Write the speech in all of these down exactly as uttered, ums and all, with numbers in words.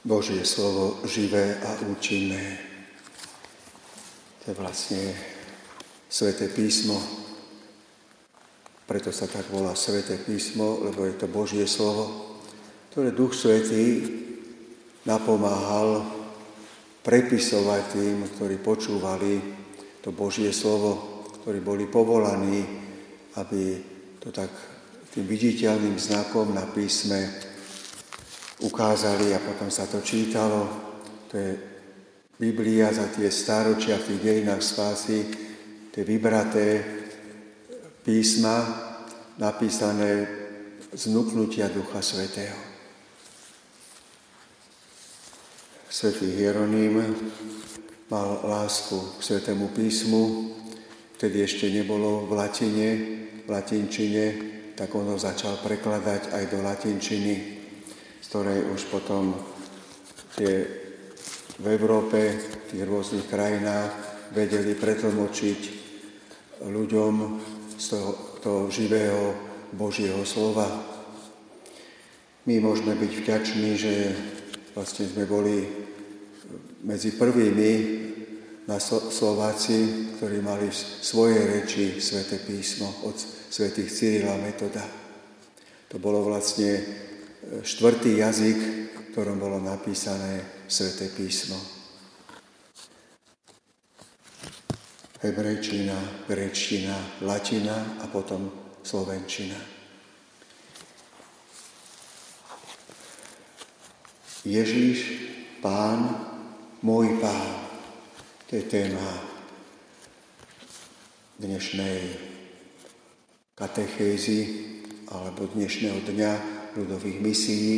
Božie slovo živé a účinné. To je vlastne Sväté písmo. Preto sa tak volá Sväté písmo, lebo je to Božie slovo, ktoré Duch Svätý napomáhal prepisovať tým, ktorí počúvali to Božie slovo, ktorí boli povolaní, aby to tak tým viditeľným znakom na písme ukázali a potom sa to čítalo. To je Biblia za tie stáročia v tých dejinách spásy, tie vybraté písma napísané z vnuknutia Ducha Svätého. Svätý Hieronym mal lásku k Svätému písmu, vtedy ešte nebolo v latine, v latinčine, tak on ho začal prekladať aj do latinčiny, z ktorej už potom tie v Európe, v tých rôznych krajinách vedeli pretlmočiť ľuďom z toho, toho živého Božieho slova. My môžeme byť vďační, že vlastne sme boli medzi prvými na Slováci, ktorí mali v svojej reči Sväté písmo od svätých Cyrila Metoda. To bolo vlastne štvrtý jazyk, v ktorom bolo napísané Sväté písmo. Hebrejčina, gréčtina, latina a potom slovenčina. Ježiš, Pán, môj Pán. To je téma dnešnej katechézy alebo dnešného dňa ľudových misií.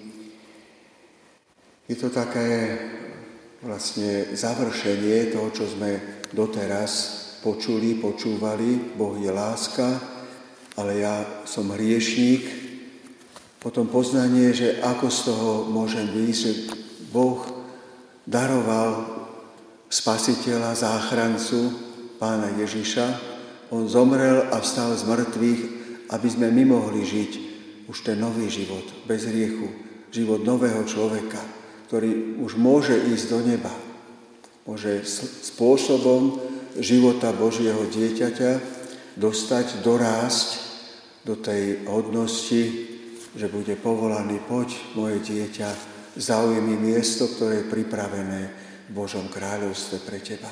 Je to také vlastne završenie toho, čo sme doteraz počuli, počúvali. Boh je láska, ale ja som hriešník. Potom poznanie, že ako z toho môžem výjsť, že Boh daroval Spasiteľa, záchrancu, Pána Ježiša. On zomrel a vstal z mŕtvych, aby sme my mohli žiť už ten nový život, bez hriechu, život nového človeka, ktorý už môže ísť do neba. Môže spôsobom života Božieho dieťaťa dostať, dorásť do tej hodnosti, že bude povolaný: poď, moje dieťa, zaujmi miesto, ktoré je pripravené v Božom kráľovstve pre teba.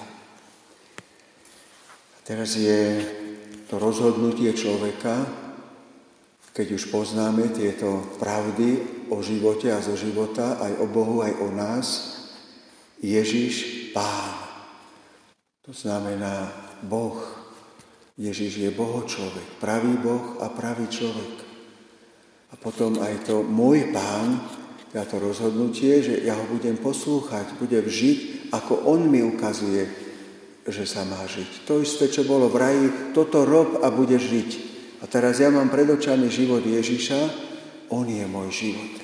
A teraz je to rozhodnutie človeka, keď už poznáme tieto pravdy o živote a zo života, aj o Bohu, aj o nás. Ježiš, Pán. To znamená Boh. Ježiš je bohočlovek, pravý Boh a pravý človek. A potom aj to môj Pán, to rozhodnutie, že ja ho budem poslúchať, budem žiť, ako on mi ukazuje, že sa má žiť. To isté, čo bolo v raji, toto rob a budeš žiť. A teraz ja mám pred očami život Ježiša, on je môj život.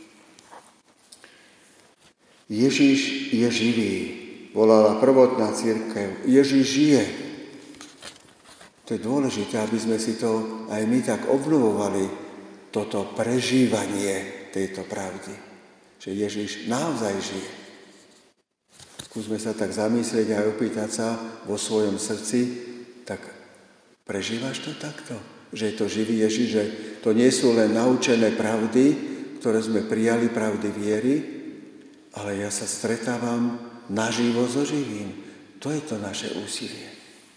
Ježiš je živý, volala prvotná cirkev. Ježiš žije. To je dôležité, aby sme si to aj my tak obnovovali, toto prežívanie tejto pravdy. Že Ježiš naozaj žije. Skúsme sa tak zamyslieť a opýtať sa vo svojom srdci, tak prežívaš to takto? Že je to živý Ježiš, že to nie sú len naučené pravdy, ktoré sme prijali, pravdy viery, ale ja sa stretávam naživo so živým. To je to naše úsilie.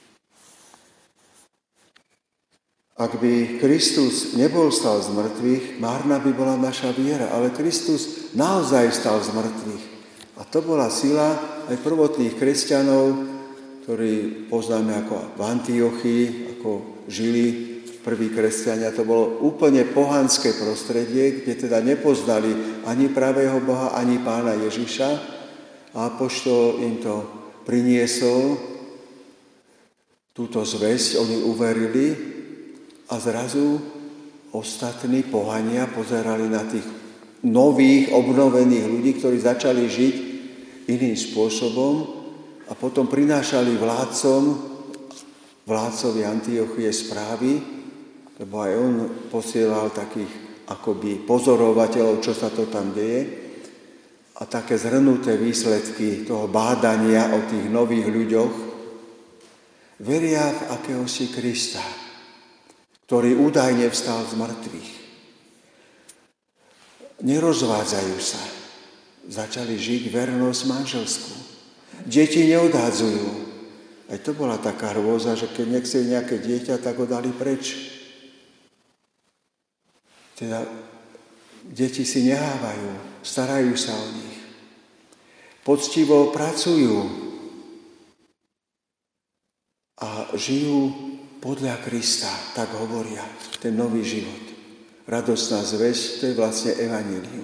Ak by Kristus nebol stal z mŕtvych, márna by bola naša viera, ale Kristus naozaj stal z mŕtvych. A to bola sila aj prvotných kresťanov, ktorí poznáme ako v Antiochii, ako žili prví kresťania. To bolo úplne pohanské prostredie, kde teda nepoznali ani pravého Boha, ani Pána Ježiša. A apoštol im to priniesol, túto zvesť, oni uverili. A zrazu ostatní pohania pozerali na tých nových, obnovených ľudí, ktorí začali žiť iným spôsobom a potom prinášali vládcom, vládcovi Antiochie správy, lebo aj on posielal takých akoby pozorovateľov, čo sa to tam deje. a také zhrnuté výsledky toho bádania o tých nových ľuďoch, veria v akéhosi Krista, ktorý údajne vstal z mŕtvych. Nerozvádzajú sa. Začali žiť vernosť manželskú. Deti neodhádzajú. Aj to bola taká hrôza, že keď nechceli nejaké dieťa, tak ho dali preč. Teda deti si nehávajú, starajú sa o nich. Poctivo pracujú a žijú podľa Krista, tak hovoria, ten nový život. Radostná zvesť, to je vlastne evanjelium.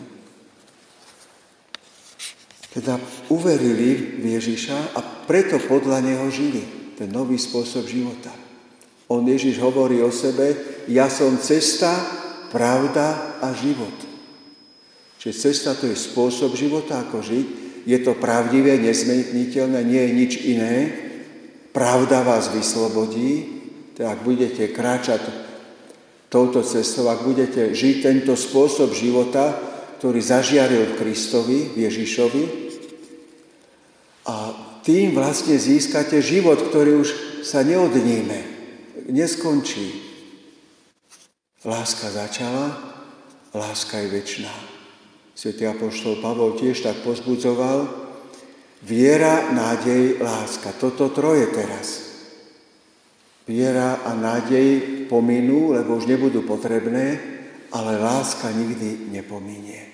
Teda uverili v Ježiša a preto podľa neho žili. Ten nový spôsob života. On, Ježiš, hovorí o sebe, ja som cesta, pravda a život. Čiže cesta to je spôsob života, ako žiť. Je to pravdivé, nezmeniteľné, nie je nič iné. Pravda vás vyslobodí. Teda ak budete kráčať touto cestou, ak budete žiť tento spôsob života, ktorý zažiaril v Kristovi, v Ježišovi, a tým vlastne získate život, ktorý už sa neodníme, neskončí. Láska začala, láska je večná. Svätý apoštol Pavol tiež tak pozbudzoval. Viera, nádej, láska. Toto troje teraz. Viera a nádej pominú, lebo už nebudú potrebné, ale láska nikdy nepominie.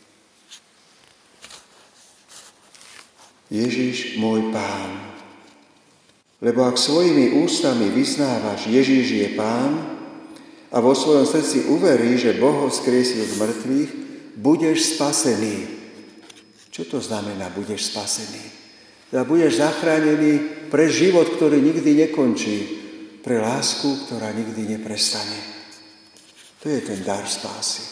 Ježiš, môj Pán. Lebo ak svojimi ústami vyznávaš, Ježiš je Pán, a vo svojom srdci uveríš, že Boh ho vzkriesil z mŕtvych, budeš spasený. Čo to znamená, budeš spasený? Teda budeš zachránený pre život, ktorý nikdy nekončí, pre lásku, ktorá nikdy neprestane. To je ten dar spásy.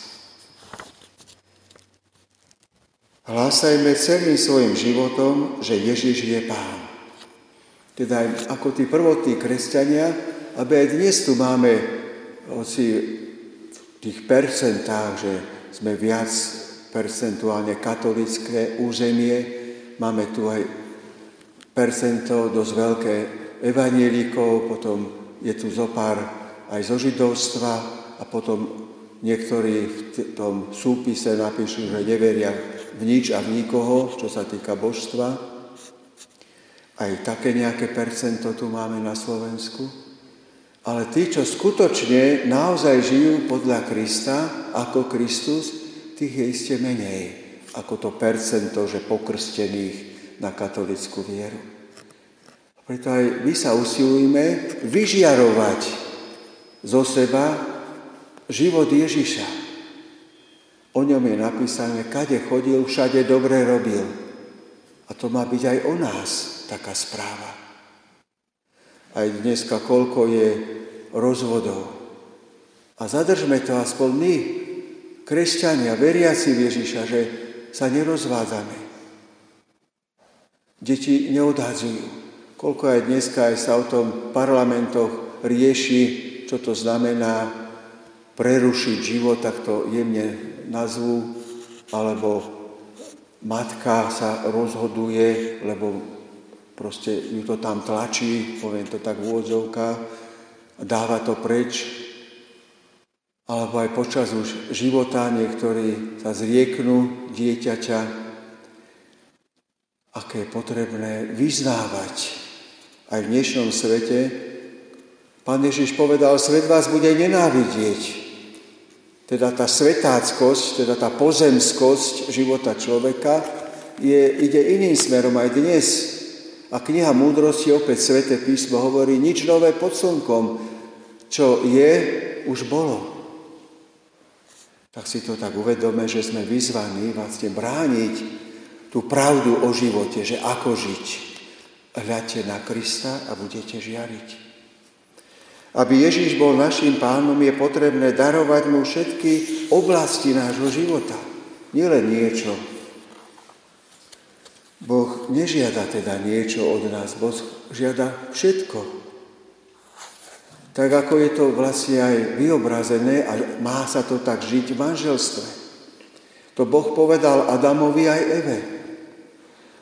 Hlásajme celým svojim životom, že Ježiš je Pán. Teda aj ako tí prvotní kresťania, aby aj dnes tu máme oci v tých percentách, že sme viac percentuálne katolické územie, máme tu aj percento dosť veľké evanjelikov, potom je tu zopár aj zo židovstva a potom niektorí v tom súpise napíšu, že neveria v nič a v nikoho, čo sa týka božstva. Aj také nejaké percento tu máme na Slovensku. Ale tí, čo skutočne naozaj žijú podľa Krista, ako Kristus, tých je iste menej, ako to percento, že pokrstených na katolickú vieru. Preto aj my sa usilujeme vyžiarovať zo seba život Ježiša. O ňom je napísané, kade chodil, všade dobre robil. A to má byť aj o nás taká správa. Aj dneska koľko je rozvodov. A zadržme to aspoň my, kresťania, veriaci v Ježiša, že sa nerozvádzame. Deti neodhadzujú. Koľko aj dneska aj sa o tom v parlamentoch rieši, čo to znamená prerušiť život, tak to jemne nazvú, alebo matka sa rozhoduje, lebo proste ju to tam tlačí, poviem to tak v úvodzovkách, dáva to preč. Alebo aj počas už života niektorí sa zrieknú dieťaťa, aké je potrebné vyznávať. Aj v dnešnom svete Pán Ježiš povedal, svet vás bude nenávidieť. Teda tá svetáckosť, teda tá pozemskosť života človeka je, ide iným smerom aj dnes. A kniha Múdrosti, opäť Sväté písmo, hovorí, nič nové pod slnkom, čo je, už bolo. Tak si to tak uvedome, že sme vyzvaní vlastne brániť tú pravdu o živote, že ako žiť. Hľadte na Krista a budete žiariť. Aby Ježiš bol našim Pánom, je potrebné darovať mu všetky oblasti nášho života. Nielen niečo. Boh nežiada teda niečo od nás. Boh žiada všetko. Tak ako je to vlastne aj vyobrazené a má sa to tak žiť v manželstve. To Boh povedal Adamovi aj Eve.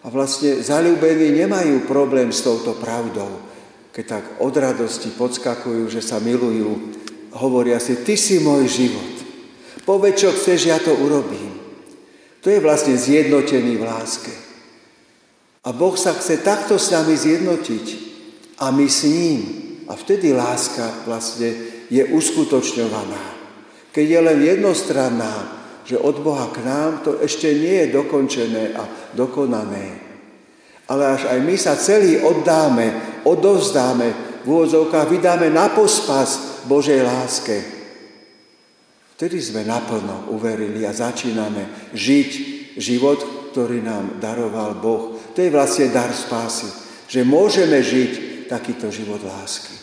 A vlastne zaľúbení nemajú problém s touto pravdou. Keď tak od radosti podskakujú, že sa milujú, hovoria si, ty si môj život. Povedz, čo chceš, ja to urobím. To je vlastne zjednotený v láske. A Boh sa chce takto s nami zjednotiť. A my s ním. A vtedy láska vlastne je uskutočňovaná. Keď je len jednostranná, že od Boha k nám, to ešte nie je dokončené a dokonané. Ale až aj my sa celý oddáme, odovzdáme, v úvodzovkách vydáme na pospas Božej láske. Vtedy sme naplno uverili a začíname žiť život, ktorý nám daroval Boh. To je vlastne dar spásy, že môžeme žiť takýto život lásky.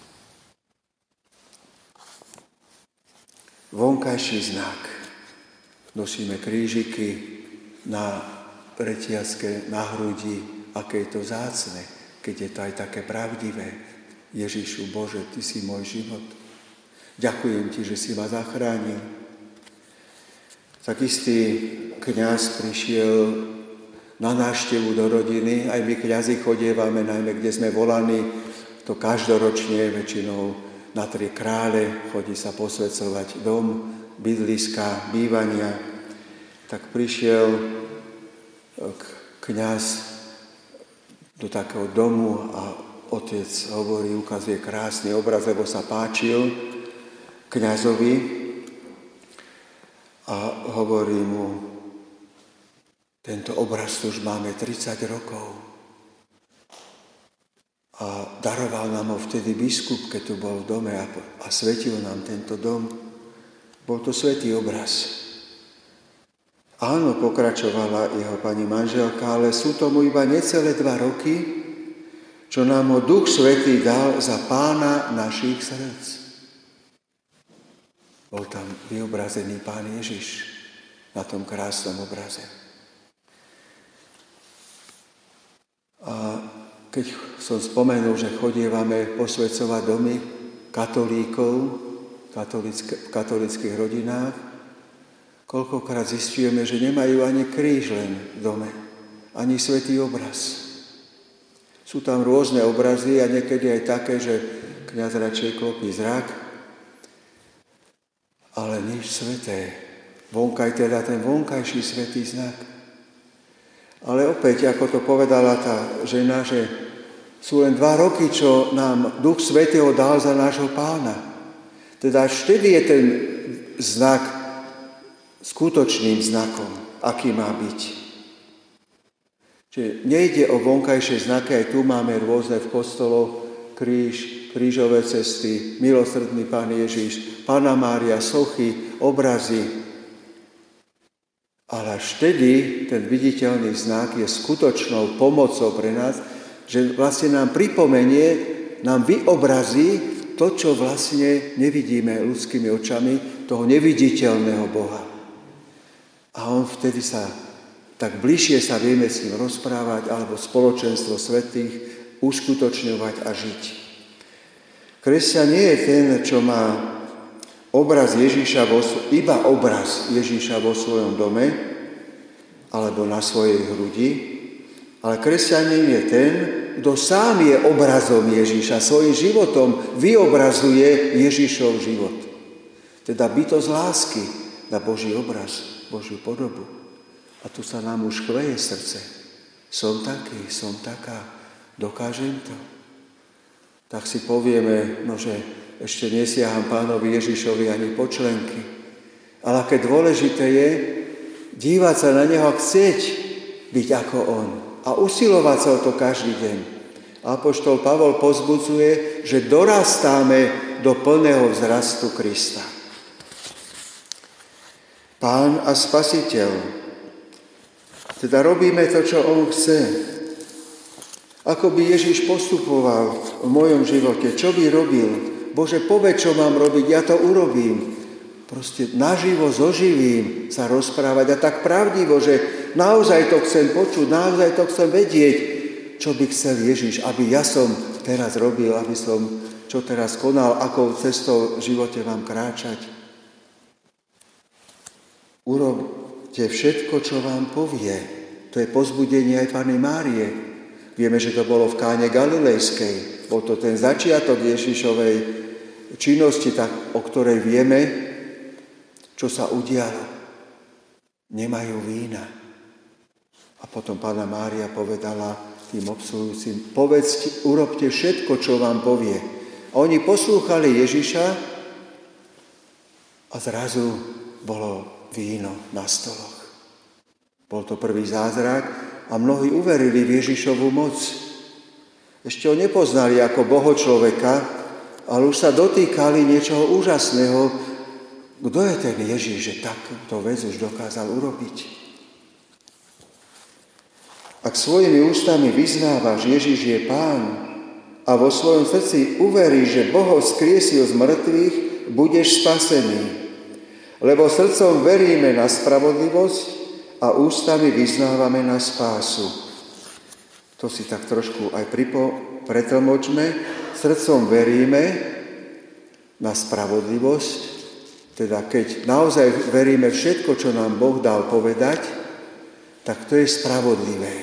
Vonkajší znak. Nosíme krížiky na reťazke, na hrudi, aké je to vzácne, keď je to aj také pravdivé. Ježišu Bože, ty si môj život. Ďakujem ti, že si ma zachránil. Tak istý kňaz prišiel na návštevu do rodiny, aj my kňazi chodievame, najmä kde sme volaní, to každoročne, väčšinou na Tri krále, chodí sa posväcovať dom, bydliska, bývania, tak prišiel kňaz do takého domu a otec hovorí, ukazuje krásny obraz, lebo sa páčil kňazovi a hovorí mu, tento obraz už máme tridsať rokov a daroval nám ho vtedy biskup, keď tu bol v dome a, a svetil nám tento dom. Bol to svätý obraz. Áno, pokračovala jeho pani manželka, ale sú tomu iba necelé dva roky, čo nám ho Duch Svätý dal za Pána našich srdc. Bol tam vyobrazený Pán Ježiš na tom krásnom obraze. A keď som spomenul, že chodievame posväcovať domy katolíkov, v katolických rodinách, koľkokrát zistujeme, že nemajú ani kríž len v dome, ani svätý obraz. Sú tam rôzne obrazy a niekedy aj také, že kňaz radšej klopí zrak, ale nič sväté. Vonkaj teda ten vonkajší svätý znak. Ale opäť, ako to povedala tá žena, že sú len dva roky, čo nám Duch Svätého dal za nášho Pána. Teda až vtedy je ten znak skutočným znakom, aký má byť. Čiže nejde o vonkajšie znaky, aj tu máme rôzne v kostoloch, kríž, krížové cesty, milosrdný Pán Ježiš, Panna Mária, sochy, obrazy. Ale až vtedy ten viditeľný znak je skutočnou pomocou pre nás, že vlastne nám pripomenie, nám vyobrazí to, čo vlastne nevidíme ľudskými očami, toho neviditeľného Boha. A on vtedy sa, tak bližšie sa vieme s ním rozprávať, alebo spoločenstvo svätých uskutočňovať a žiť. Kresťan nie je ten, čo má obraz Ježíša, vo, iba obraz Ježíša vo svojom dome, alebo na svojej hrudi, ale kresťanin je ten, kto sám je obrazom Ježíša, svojím životom vyobrazuje Ježíšov život. Teda bytosť lásky na Boží obraz, Božiu podobu. A tu sa nám už chveje srdce. Som taký, som taká, dokážem to. Tak si povieme, no že ešte nesiaham Pánovi Ježišovi ani po členky. Ale aké dôležité je dívať sa na neho a chcieť byť ako on. A usilovať sa o to každý deň. Apoštol Pavol povzbudzuje, že dorastáme do plného vzrastu Krista. Pán a Spasiteľ. Teda robíme to, čo on chce. Ako by Ježiš postupoval v mojom živote, čo by robil. Bože, povedz, čo mám robiť, ja to urobím. Proste naživo, zoživím sa rozprávať a tak pravdivo, že naozaj to chcem počuť, naozaj to chcem vedieť, čo by chcel Ježiš, aby ja som teraz robil, aby som čo teraz konal, akou cestou v živote mám kráčať. Urobte všetko, čo vám povie. To je povzbudenie aj Panny Márie. Vieme, že to bolo v Káne Galilejskej. Bol to ten začiatok Ježišovej činnosti, tak, o ktorej vieme, čo sa udialo. Nemajú vína. A potom Panna Mária povedala tým obsluhujúcim, povedzte, urobte všetko, čo vám povie. A oni poslúchali Ježiša a zrazu bolo víno na stoloch. Bol to prvý zázrak a mnohí uverili v Ježišovu moc. Ešte ho nepoznali ako Boho človeka, ale už sa dotýkali niečoho úžasného. Kto je ten Ježiš, že takúto vec už dokázal urobiť? Ak svojimi ústami vyznávaš, Ježiš je Pán a vo svojom srdci uveríš, že Boh ho skriesil z mŕtvych, budeš spasený. Lebo srdcom veríme na spravodlivosť a ústami vyznávame na spásu. To si tak trošku aj pripo, pretlmočme. Srdcom veríme na spravodlivosť, teda keď naozaj veríme všetko, čo nám Boh dal povedať, tak to je spravodlivé.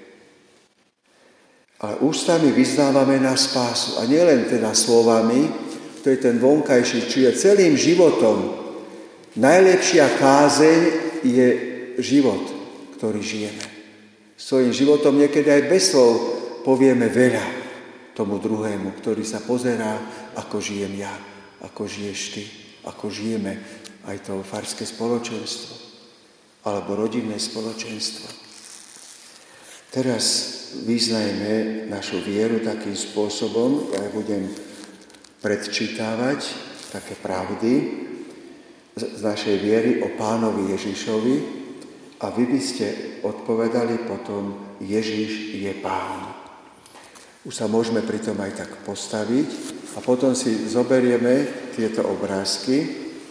Ale ústami vyznávame na spásu. A nielen teda slovami, to je ten vonkajší, čiže celým životom. Najlepšia kázeň je život, ktorý žijeme. Svojím životom niekedy aj bez slov povieme veľa tomu druhému, ktorý sa pozerá, ako žijem ja, ako žiješ ty, ako žijeme aj to farské spoločenstvo alebo rodinné spoločenstvo. Teraz vyznajme našu vieru takým spôsobom, ja budem predčítavať také pravdy z našej viery o Pánovi Ježišovi, a vy by ste odpovedali potom, Ježiš je Pán. Už sa môžeme pri tom aj tak postaviť a potom si zoberieme tieto obrázky,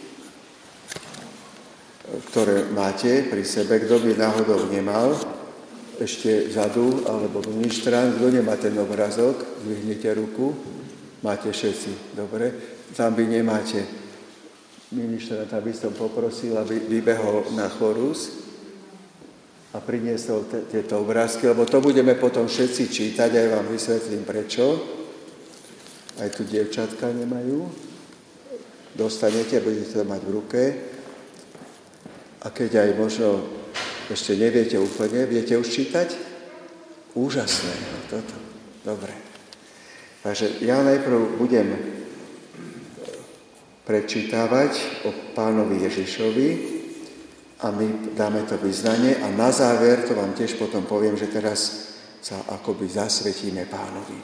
ktoré máte pri sebe. Kto by náhodou nemal, ešte vzadu, alebo ministrant, kto nemá ten obrázok, zdvihnite ruku. Máte všetci, dobre? Tam by nemáte. Ministrant, aby som poprosil, aby vybehol na chorus a priniesol t- tieto obrázky, lebo to budeme potom všetci čítať, aj vám vysvetlím prečo. Aj tu dievčatka nemajú. Dostanete, budete to mať v ruke. A keď aj možno ešte neviete úplne, viete už čítať? Úžasné, no toto. Dobre. Takže ja najprv budem prečítavať o Pánovi Ježišovi, a my dáme to vyznanie a na záver to vám tiež potom poviem, že teraz sa akoby zasvetíme Pánovi.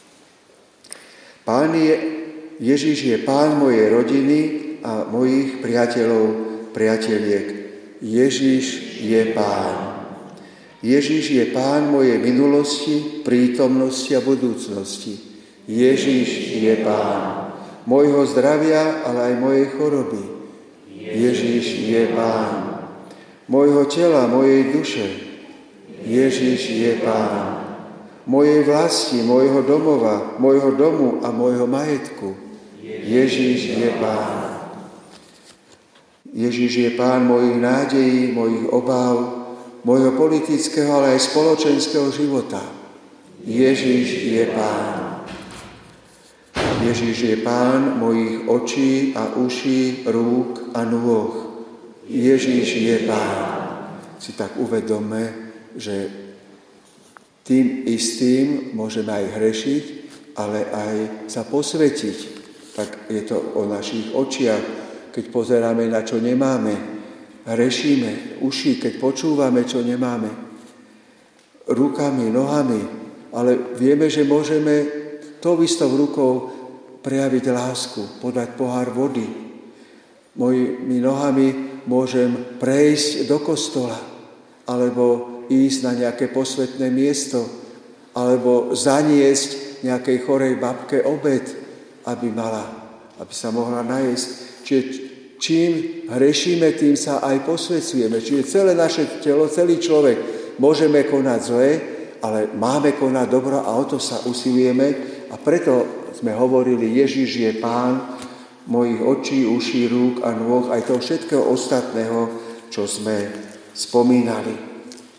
Pán je, Ježiš je Pán mojej rodiny a mojich priateľov, priateliek. Ježiš je Pán. Ježiš je Pán mojej minulosti, prítomnosti a budúcnosti. Ježiš je Pán mojho zdravia, ale aj mojej choroby. Ježiš je Pán mojho tela, mojej duše. Ježiš je Pán mojej vlasti, mojho domova, mojho domu a mojho majetku. Ježiš je Pán. Ježiš je Pán mojich nádejí, mojich obáv, mojho politického, ale aj spoločenského života. Ježiš je Pán. Ježiš je Pán mojich očí a uší, rúk a nôh. Ježiš je Pán. Si tak uvedomme, že tým istým môžeme aj hrešiť, ale aj sa posvetiť. Tak je to o našich očiach, keď pozeráme na čo nemáme. Hrešíme uši, keď počúvame, čo nemáme. Rukami, nohami. Ale vieme, že môžeme tou istou rukou prejaviť lásku, podať pohár vody. Mojimi nohami môžem prejsť do kostola, alebo ísť na nejaké posvätné miesto, alebo zaniesť nejakej chorej babke obed, aby mala, aby sa mohla najesť. Čiže čím hrešíme, tým sa aj posväcujeme. Čiže celé naše telo, celý človek môžeme konať zlé, ale máme konať dobro a o to sa usilujeme. A preto sme hovorili, Ježiš je Pán mojich očí, uší, rúk a nôh, aj toho všetkého ostatného, čo sme spomínali.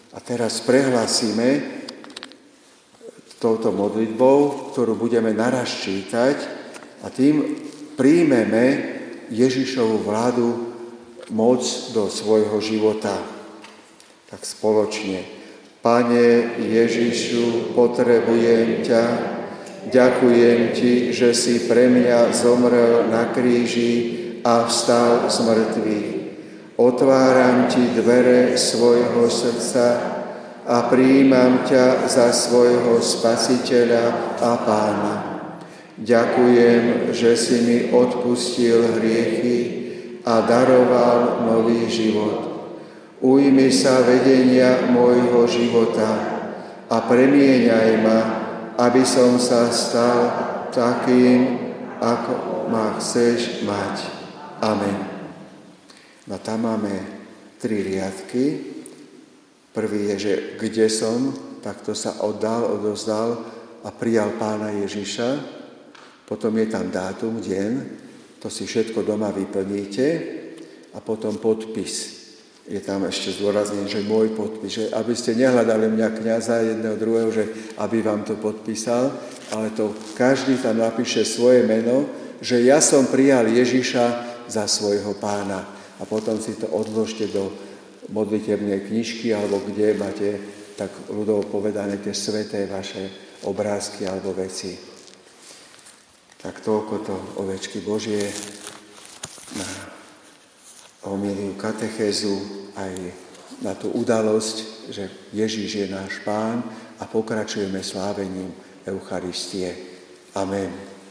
A teraz prehlásime touto modlitbou, ktorú budeme naraz čítať, a tým príjmeme Ježišovu vládu, moc do svojho života. Tak spoločne. Pane Ježišu, potrebujem ťa, ďakujem ti, že si pre mňa zomrel na kríži a vstal z mŕtvych. Otváram ti dvere svojho srdca a prijímam ťa za svojho spasiteľa a pána. Ďakujem, že si mi odpustil hriechy a daroval nový život. Ujmi sa vedenia môjho života a premieňaj ma, aby som sa stal takým, ako ma chceš mať. Amen. No tam máme tri riadky. Prvý je, že kde som, takto sa oddal, odozdal a prijal Pána Ježiša. Potom je tam dátum, deň, to si všetko doma vyplníte a potom podpis. Je tam ešte zdôraznený, že môj podpis, že aby ste nehľadali mňa kňaza jedného druhého, že aby vám to podpísal, ale to každý tam napíše svoje meno, že ja som prijal Ježiša za svojho pána. A potom si to odložte do modlitebnej knižky, alebo kde máte, tak ľudovo povedané, tie sväté vaše obrázky alebo veci. Tak toľko to, ovečky Božie, na homíliu katechézu, aj na tú udalosť, že Ježiš je náš Pán, a pokračujeme slávením Eucharistie. Amen.